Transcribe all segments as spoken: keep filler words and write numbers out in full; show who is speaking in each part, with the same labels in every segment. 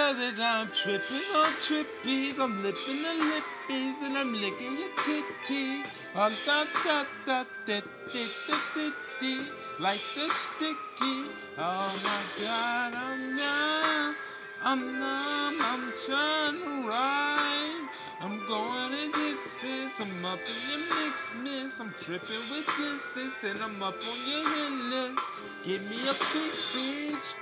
Speaker 1: know that I'm tripping on trippies. I'm lipping the lippies, then I'm licking your titty. Oh, da da da da da da da da, like the sticky. Oh my God, I'm numb, I'm numb, I'm trying to ride. I'm going in distance, I'm up in your mix miss. I'm tripping with distance, and I'm up on your hit list. Give me a bitch, bitch.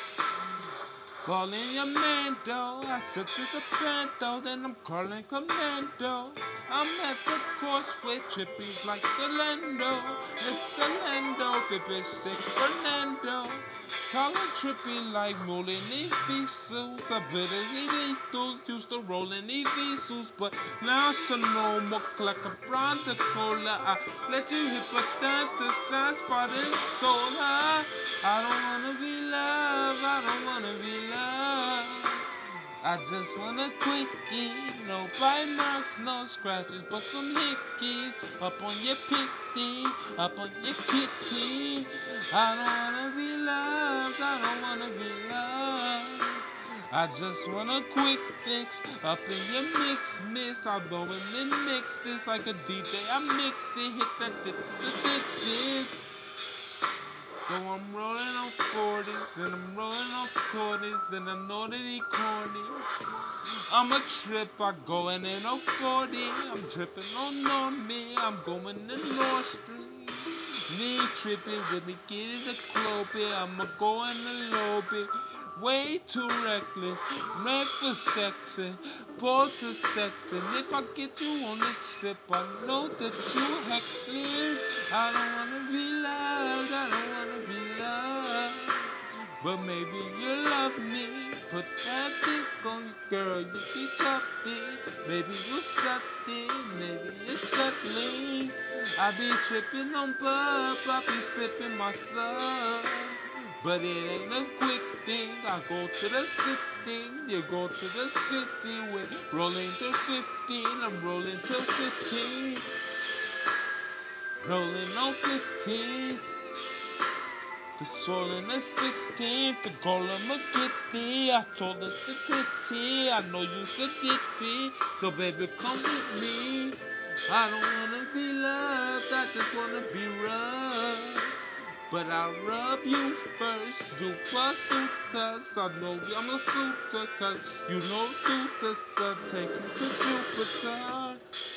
Speaker 1: Calling your Mando, I sit to the bando, then I'm calling commando. I'm at the course with trippies like the Lando. It's the Lando, Pippin sick Fernando. Calling trippy like rolling in vessels. I bet as lethals used to roll in these vessels, but now some no more like a Bronta Cola. I let you hypnotize spot and soul high. I don't wanna be loved, I don't wanna be loved. I just want a quickie, no bite marks, no scratches, but some hickeys up on your pitty, up on your kitty. I don't wanna be loved, I don't wanna be loved. I just want a quick fix up in your mix, miss. I'll go in and mix this like a D J. I mix it, hit the, the, the digits. So I'm rolling on forties, then I'm rolling on forties, then I know that he corny. I'm a trip, I going in on forty. I'm tripping on on me, I'm going to North Street. Me tripping with me, get in the club here. I'ma go in the lobby. Way too reckless, meant for sexing, bored to sexing. If I get you on the trip, I know that you heckless. I don't wanna be loved, I don't wanna be loved. But maybe you love me, put that dick on you, girl, you be toughy. Maybe you something, maybe you're settling. I be tripping on bub, I be sipping my sun. But it ain't a quick thing. I go to the city, you go to the city with rolling to fifteen. I'm rolling to fifteen, rolling on fifteen. The swollen is sixteen, the goal I'ma get there. I told her security, I know you sedity, so baby come with me. I don't wanna be loved, I just wanna be rubbed. But I'll rub you first, you pursuiters. I know I'm a suitor, cause you know through the sun, take you to Jupiter.